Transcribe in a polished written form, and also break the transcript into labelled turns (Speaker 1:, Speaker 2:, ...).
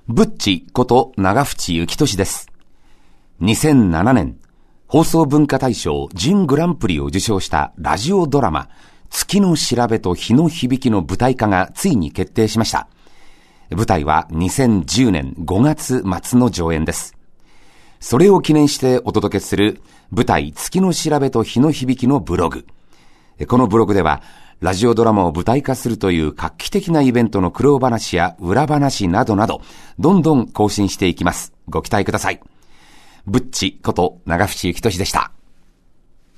Speaker 1: ブッチこと長渕幸俊です。2007年、放送文化大賞準グランプリを受賞したラジオドラマ、月の調べと日の響きの舞台化がついに決定しました。舞台は2010年5月末の上演です。それを記念してお届けする舞台月の調べと日の響きのブログ。このブログでは、ラジオドラマを舞台化するという画期的なイベントの苦労話や裏話などなど、どんどん更新していきます。ご期待ください。ブッチこと長渕幸俊でした。